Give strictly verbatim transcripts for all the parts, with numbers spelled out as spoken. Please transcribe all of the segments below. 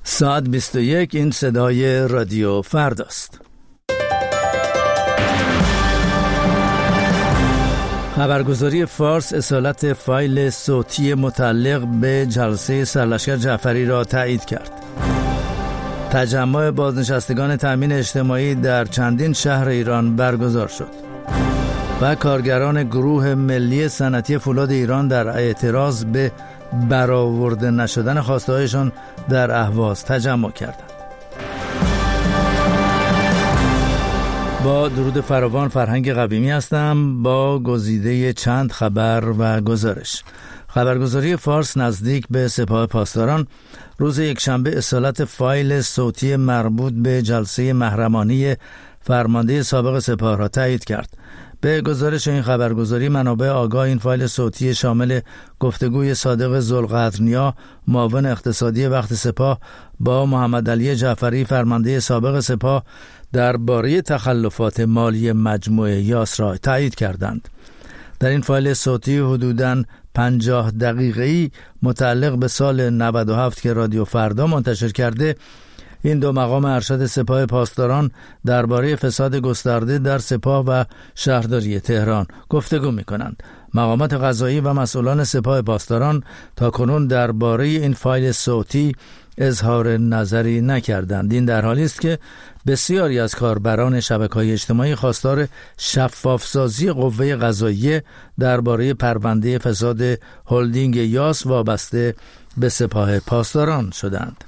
ساعت بیست و یک، این صدای رادیو فرداست. خبرگزاری فارس اصالت فایل صوتی متعلق به جلسه سرلشکر جعفری را تایید کرد. تجمع بازنشستگان تامین اجتماعی در چندین شهر ایران برگزار شد و کارگران گروه ملی صنعتی فولاد ایران در اعتراض به برآورده نشدن خواسته‌هایشان در اهواز تجمع کردند. با درود فراوان، فرهنگ قویمی هستم با گزیده چند خبر و گزارش. خبرگزاری فارس نزدیک به سپاه پاسداران روز یکشنبه اصالت فایل صوتی مربوط به جلسه محرمانی فرمانده سابق سپاه را تایید کرد. به گزارش این خبرگزاری، منابع آگاه این فایل صوتی شامل گفتگوی صادق ذوالقرنیا، معاون اقتصادی وقت سپاه، با محمد علی جعفری، فرمانده سابق سپاه، درباره تخلفات مالی مجموعه یاس را تایید کردند. در این فایل صوتی حدوداً پنجاه دقیقه‌ای متعلق به سال نود و هفت که رادیو فردا منتشر کرده، این دو مقام ارشد سپاه پاسداران درباره فساد گسترده در سپاه و شهرداری تهران گفتگو می‌کنند. مقامات قضایی و مسئولان سپاه پاسداران تاکنون درباره این فایل صوتی اظهار نظری نکردند. این در حالی است که بسیاری از کاربران شبکه‌های اجتماعی خواستار شفاف‌سازی قوه قضاییه درباره پرونده فساد هلدینگ یاس وابسته به سپاه پاسداران شدند.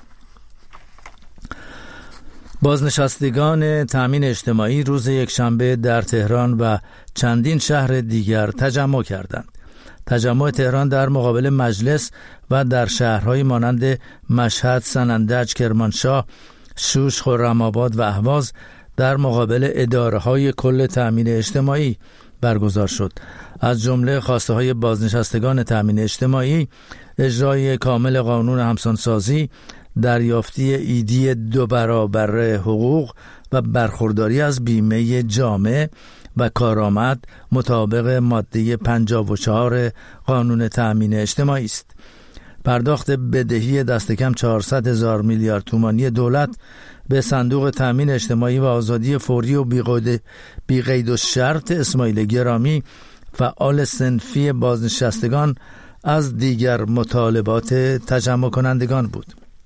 بازنشستگان تامین اجتماعی روز یکشنبه در تهران و چندین شهر دیگر تجمع کردند. تجمع تهران در مقابل مجلس و در شهرهای مانند مشهد، سنندج، کرمانشاه، شوش، خرم‌آباد و اهواز در مقابل اداره‌های کل تامین اجتماعی برگزار شد. از جمله خواسته‌های بازنشستگان تامین اجتماعی اجرای کامل قانون همسانسازی، دریافتی ایدی دو برابر حقوق و برخورداری از بیمه جامع و کارآمد مطابق ماده پنجاه و چهار قانون تأمین اجتماعی است. پرداخت بدهی دست کم چهارصد هزار میلیارد تومانی دولت به صندوق تأمین اجتماعی و آزادی فوری و بی قید و شرط اسماعیل گرامی، فعال صنفی بازنشستگان، از دیگر مطالبات تجمع کنندگان بود.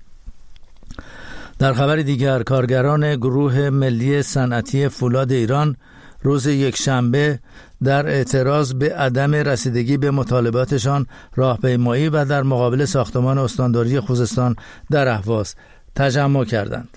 در خبر دیگر، کارگران گروه ملی صنعتی فولاد ایران روز یکشنبه در اعتراض به عدم رسیدگی به مطالباتشان راهپیمایی و در مقابل ساختمان استانداری خوزستان در اهواز تجمع کردند.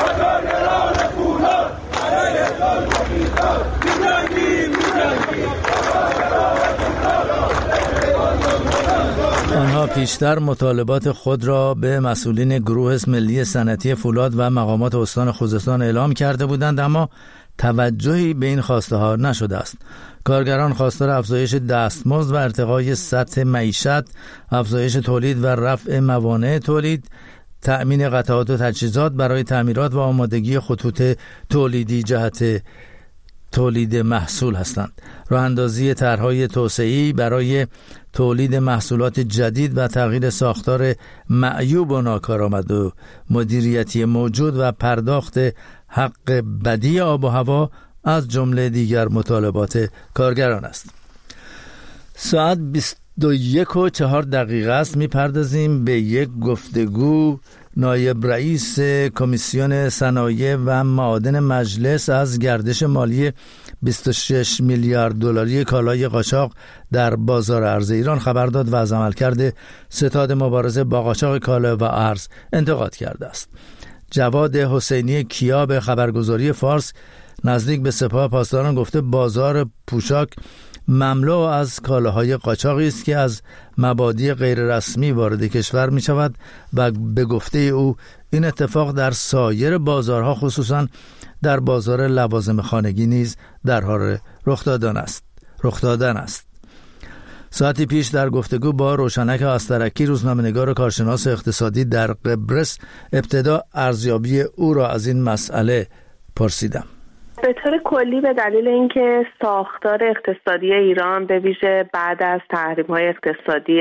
آنها پیشتر مطالبات خود را به مسئولین گروه ملی صنعتی فولاد و مقامات استان خوزستان اعلام کرده بودند، اما توجهی به این خواسته ها نشده است. کارگران خواستار افزایش دستمزد و ارتقای سطح معیشت، افزایش تولید و رفع موانع تولید، تأمین قطعات و تجهیزات برای تعمیرات و آمادگی خطوط تولیدی جهت تولید محصول هستند. راه اندازی طرح‌های توسعه‌ای برای تولید محصولات جدید و تغییر ساختار معیوب و ناکارآمد و مدیریتی موجود و پرداخت حق بدی آب و هوا از جمله دیگر مطالبات کارگران است. ساعت بیست و یک و چهار دقیقه است. می‌پردازیم به یک گفتگو. نایب رئیس کمیسیون صنایع و معادن مجلس از گردش مالی بیست و شش میلیارد دلاری کالای قاچاق در بازار ارز ایران خبر داد و از عملکرد ستاد مبارزه با قاچاق کالا و ارز انتقاد کرده است. جواد حسینی کیا به خبرگزاری فارس نزدیک به سپاه پاسداران گفته بازار پوشاک مملو از کالاهای قاچاقی است که از مبادی غیر رسمی وارد کشور می شود و به گفته او این اتفاق در سایر بازارها خصوصا در بازار لوازم خانگی نیز در حال رخ دادن است. رخ دادن است. ساعتی پیش در گفتگو با روشنک آسترکی، روزنامه‌نگار و کارشناس اقتصادی در قبرس، ابتدا ارزیابی او را از این مسئله پرسیدم. به طور کلی به دلیل اینکه ساختار اقتصادی ایران به ویژه بعد از تحریم‌های اقتصادی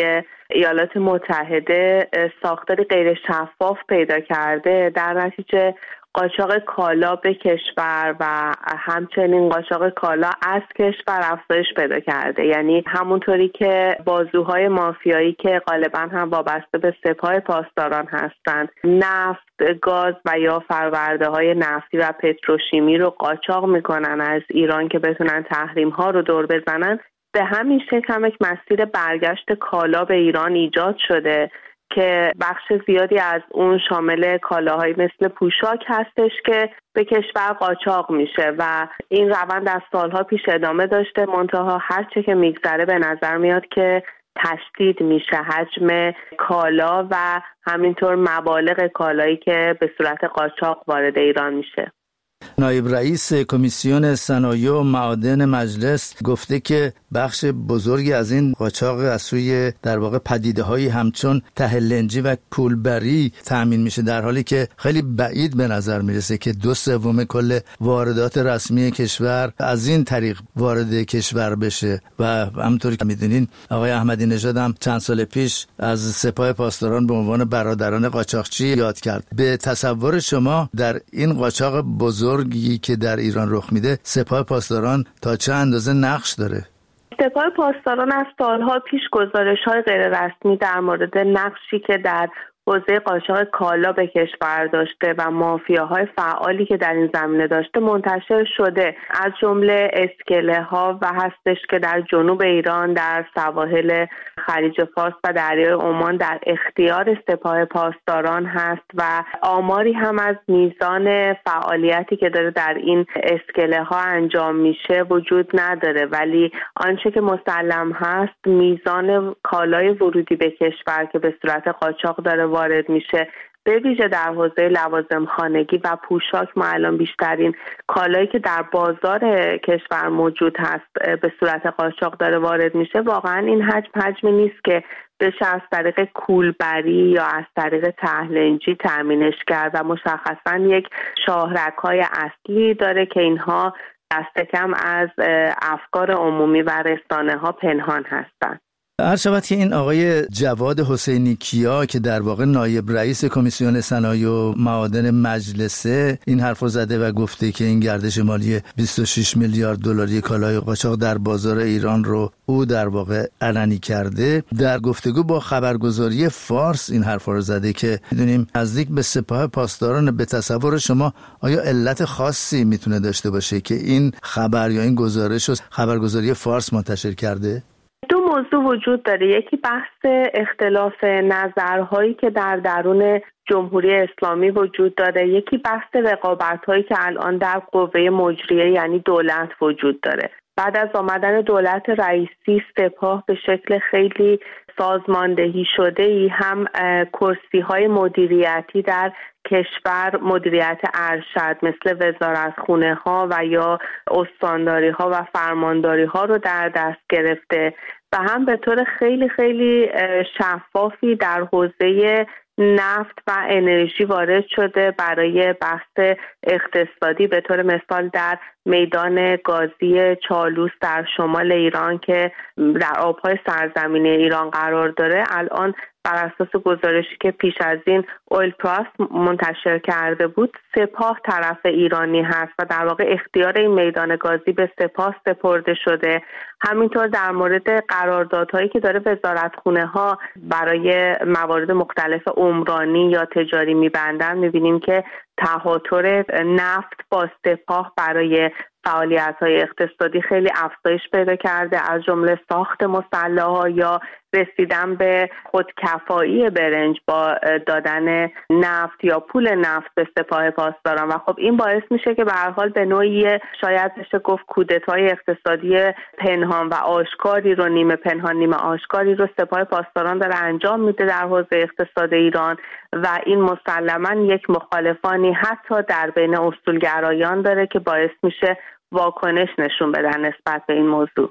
ایالات متحده ساختاری غیر شفاف پیدا کرده، در نتیجه قاچاق کالا به کشور و همچنین قاچاق کالا از کشور افزایش پیدا کرده. یعنی همونطوری که بازوهای مافیایی که غالبا هم وابسته به سپاه پاسداران هستند نفت، گاز و یا فرورده های نفتی و پتروشیمی رو قاچاق میکنن از ایران که بتونن تحریم ها رو دور بزنن، به همین شکل هم یک مسیر برگشت کالا به ایران ایجاد شده که بخش زیادی از اون شامل کالاهایی مثل پوشاک هستش که به کشور قاچاق میشه و این روند از سالها پیش ادامه داشته. منتها هر چه که میگذره به نظر میاد که تشدید میشه حجم کالا و همینطور مبالغ کالایی که به صورت قاچاق وارد ایران میشه. نایب رئیس کمیسیون صنایع و معادن مجلس گفته که بخش بزرگی از این قاچاق از سوی در واقع پدیده‌هایی همچون ته لنجی و کولبری تأمین میشه، در حالی که خیلی بعید به نظر میرسه که دو سوم کل واردات رسمی کشور از این طریق وارد کشور بشه. و همونطوری که میدونین آقای احمدی نژاد هم چند سال پیش از سپاه پاسداران به عنوان برادران قاچاقچی یاد کرد. به تصور شما در این قاچاق بزرگ که در ایران رخ میده سپاه پاسداران تا چه اندازه نقش داره؟ سپاه پاسداران از سالها پیش گزارش‌های غیر رسمی در مورد نقشی که در حوزه قاچاق کالا به کشور داشته و مافیاهای فعالی که در این زمینه داشته منتشر شده. از جمله اسکله ها و هستش که در جنوب ایران در سواحل خلیج فارس و دریای عمان در اختیار سپاه پاسداران هست و آماری هم از میزان فعالیتی که داره در این اسکله ها انجام میشه وجود نداره، ولی آنچه که مسلم هست میزان کالای ورودی به کشور که به صورت قاچاق داره وارد میشه، به ویژه در حوزه لوازم خانگی و پوشاک ما الان بیشترین کالایی که در بازار کشور موجود هست به صورت قاچاق داره وارد میشه. واقعا این حجم حجمی نیست که بشه از طریق کولبری یا از طریق تهلنجی تامینش کرد و مشخصا یک شاهرگ‌های اصلی داره که اینها دست کم از افکار عمومی و رسانه ها پنهان هستند. عرض شود که این آقای جواد حسینی کیا که در واقع نایب رئیس کمیسیون صنایع و معادن مجلسه این حرف رو زده و گفته که این گردش مالی بیست و شش میلیارد دلاری کالای قاچاق در بازار ایران رو او در واقع علنی کرده. در گفتگو با خبرگزاری فارس این حرف رو زده که میدونیم نزدیک به سپاه پاسداران. به تصور شما آیا علت خاصی میتونه داشته باشه که این خبر یا این گزارش رو خبرگزاری فارس منتشر کرده؟ دو موضوع وجود داره. یکی بحث اختلاف نظرهایی که در درون جمهوری اسلامی وجود داره، یکی بحث رقابت‌هایی که الان در قوه مجریه یعنی دولت وجود داره. بعد از آمدن دولت رئیسی سپاه به شکل خیلی سازماندهی شده ای هم کرسی های مدیریتی در کشور، مدیریت ارشد مثل وزارتخونه ها و یا استانداری ها و فرمانداری ها رو در دست گرفته و هم به طور خیلی خیلی شفافی در حوزه نفت و انرژی وارد شده برای بحث اقتصادی. به طور مثال در میدان گازی چالوس در شمال ایران که در آبهای سرزمینی ایران قرار داره، الان بر اساس گزارشی که پیش از این اویل پلاس منتشر کرده بود سپاه طرف ایرانی هست و در واقع اختیار این میدان گازی به سپاه سپرده شده. همینطور در مورد قراردادهایی که داره وزارتخونه ها برای موارد مختلف عمرانی یا تجاری میبندن میبینیم که تهاتر نفت با سپاه برای فعالیت‌های اقتصادی خیلی افزایش پیدا کرده، از جمله ساخت مسلح‌ها یا رسیدن به خودکفایی برنج با دادن نفت یا پول نفت به سپاه پاسداران. و خب این باعث میشه که به هر حال به نوعی شاید بشه گفت کودتای اقتصادی پنهان و آشکاری رو، نیمه پنهان نیمه آشکاری رو سپاه پاسداران داره انجام میده در حوزه اقتصاد ایران و این مسلماً یک مخالفانی حتی در بین اصولگرایان داره که باعث میشه واکنش نشون بدن نسبت به این موضوع.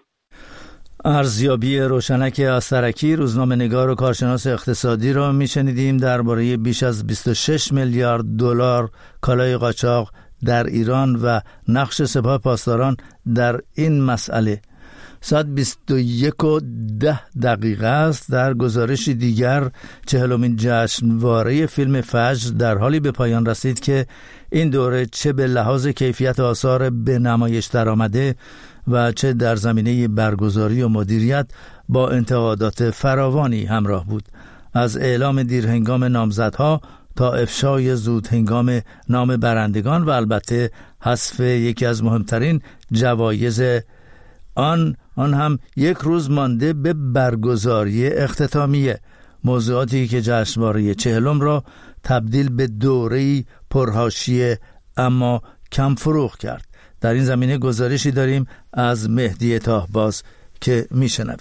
ارزیابی روشنک آسترکی، روزنامه‌نگار و کارشناس اقتصادی را میشنیدیم درباره بیش از بیست و شش میلیارد دلار کالای قاچاق در ایران و نقش سپاه پاسداران در این مسئله. ساعت بیست و یک و ده دقیقه است. در گزارش دیگر چهلمین جشنواره فیلم فجر در حالی به پایان رسید که این دوره چه به لحاظ کیفیت آثار به نمایش درآمده و چه در زمینه برگزاری و مدیریت با انتقادات فراوانی همراه بود. از اعلام دیرهنگام نامزدها تا افشای زود هنگام نام برندگان و البته حذف یکی از مهمترین جوایز آن آن هم یک روز مانده به برگزاری اختتامیه، موضوعاتی که جشنواره چهلم را تبدیل به دوره‌ای پرحاشیه اما کم فروغ کرد. در این زمینه گزارشی داریم از مهدی طاهباز که میشنویم.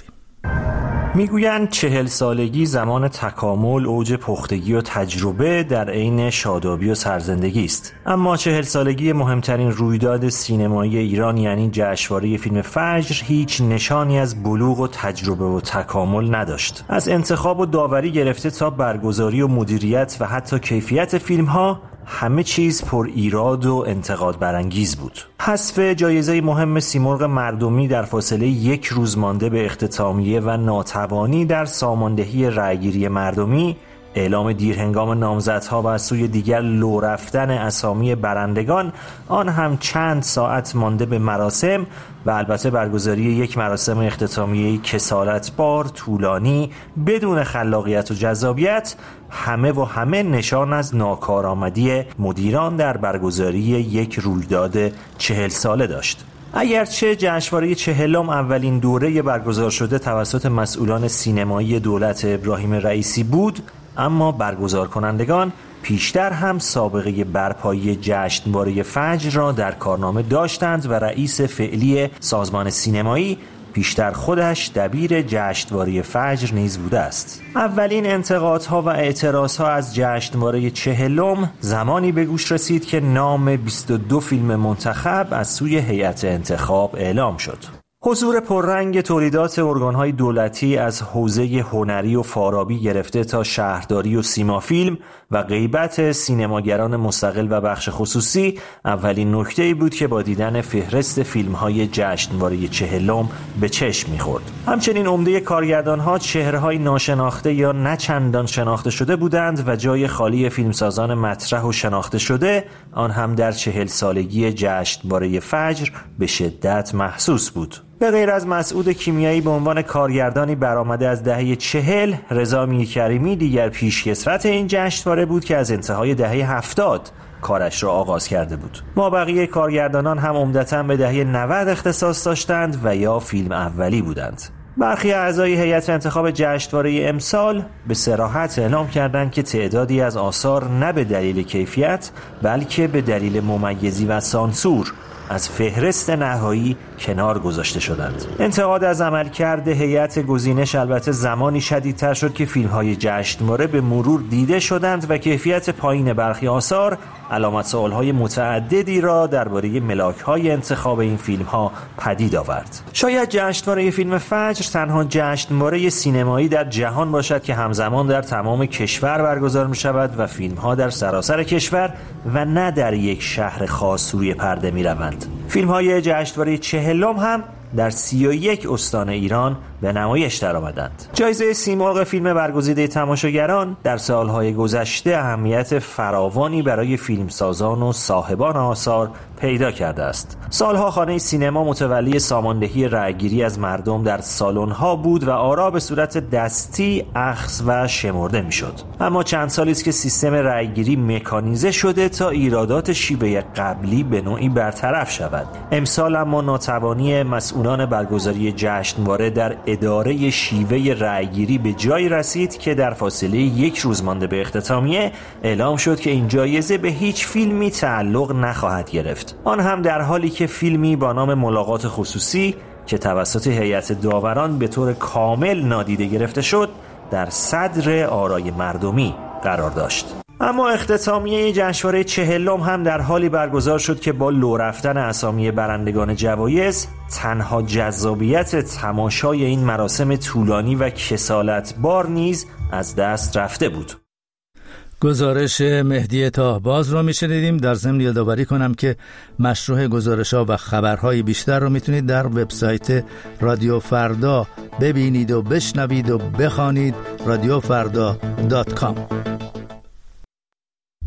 میگویند چهل سالگی زمان تکامل، اوج پختگی و تجربه در عین شادابی و سرزندگی است. اما چهل سالگی مهمترین رویداد سینمایی ایران یعنی جشنواره فیلم فجر هیچ نشانی از بلوغ و تجربه و تکامل نداشت. از انتخاب و داوری گرفته تا برگزاری و مدیریت و حتی کیفیت فیلم ها همه چیز پر ایراد و انتقاد برانگیز بود. حذف جایزه مهم سیمرغ مردمی در فاصله یک روز مانده به اختتامیه و ناتوانی در ساماندهی رأیگیری مردمی، اعلام دیرهنگام نامزدها و از سوی دیگر لو رفتن اسامی برندگان، آن هم چند ساعت مانده به مراسم و البته برگزاری یک مراسم اختتامیه کسالتبار، طولانی، بدون خلاقیت و جذابیت، همه و همه نشان از ناکارآمدی مدیران در برگزاری یک رویداد چهل ساله داشت. اگرچه جشنواره چهلم اولین دوره برگزار شده توسط مسئولان سینمایی دولت ابراهیم رئیسی بود، اما برگزار کنندگان پیشتر هم سابقه برپایی جشنواره فجر را در کارنامه داشتند و رئیس فعلی سازمان سینمایی پیشتر خودش دبیر جشنواره فجر نیز بوده است. اولین انتقادها و اعتراضها از جشنواره چهلم زمانی به گوش رسید که نام بیست و دو فیلم منتخب از سوی هیئت انتخاب اعلام شد. حضور پررنگ تولیدات ارگان‌های دولتی از حوزه هنری و فارابی گرفته تا شهرداری و سیما فیلم و غیبت سینماگران مستقل و بخش خصوصی اولین نکته‌ای بود که با دیدن فهرست فیلم‌های جشنواره چهلم به چشم می‌خورد. همچنین عمده کارگردان‌ها چهره‌های ناشناخته یا نه چندان شناخته شده بودند و جای خالی فیلمسازان مطرح و شناخته شده آن هم در چهل سالگی جشنواره فجر به شدت محسوس بود. به غیر از مسعود کیمیایی به عنوان کارگردانی برآمده از دهه چهل، رضا میرکریمی دیگر پیشکسوت این جشنواره بود که از انتهای دهه هفتاد کارش را آغاز کرده بود. ما بقیه کارگردانان هم عمدتاً به دهه نود اختصاص داشتند و یا فیلم اولی بودند. برخی اعضای هیئت انتخاب جشنواره امسال به صراحت اعلام کردند که تعدادی از آثار نه به دلیل کیفیت بلکه به دلیل ممیزی و سانسور از فهرست نهایی کنار گذاشته شدند. انتقاد از عملکرد هیئت گزینش البته زمانی شدیدتر شد که فیلم‌های جشنواره به مرور دیده شدند و کیفیت پایین برخی آثار علامت سوال‌های متعددی را درباره ملاک‌های انتخاب این فیلم‌ها پدید آورد. شاید جشنواره فیلم فجر تنها جشنواره سینمایی در جهان باشد که همزمان در تمام کشور برگزار می‌شود و فیلم‌ها در سراسر کشور و نه در یک شهر خاص روی پرده می‌روند. فیلم‌های جشنواره چهلم هم در سی و یک استان ایران به نمایش درآمدند. جایزه سیمرغ فیلم برگزیده تماشاگران در سالهای گذشته اهمیت فراوانی برای فیلمسازان و صاحبان آثار پیدا کرده است. سالها خانه سینما متولی ساماندهی رأیگیری از مردم در سالن‌ها بود و آرا به صورت دستی اخذ و شمرده میشد. اما چند سالی است که سیستم رأیگیری مکانیزه شده تا ایرادات شیوه قبلی به نوعی برطرف شود. امسال اما ناتوانی مسئولان برگزاری جشنواره در اداره شیوه رأیگیری به جای رسید که در فاصله یک روز مانده به اختتامیه اعلام شد که این جایزه به هیچ فیلمی تعلق نخواهد گرفت. آن هم در حالی که فیلمی با نام ملاقات خصوصی که توسط هیئت داوران به طور کامل نادیده گرفته شد در صدر آرای مردمی قرار داشت. اما اختتامیه جشنواره چهلم هم در حالی برگزار شد که با لو رفتن اسامی برندگان جوایز تنها جذابیت تماشای این مراسم طولانی و کسالتبار نیز از دست رفته بود. گزارش مهدی تاهباز رو میشنیدیم. در ضمن یادآوری کنم که مشروع گزارش‌ها و خبرهای بیشتر رو میتونید در وبسایت رادیو فردا ببینید و بشنوید و بخوانید، رادیو فردا دات کام.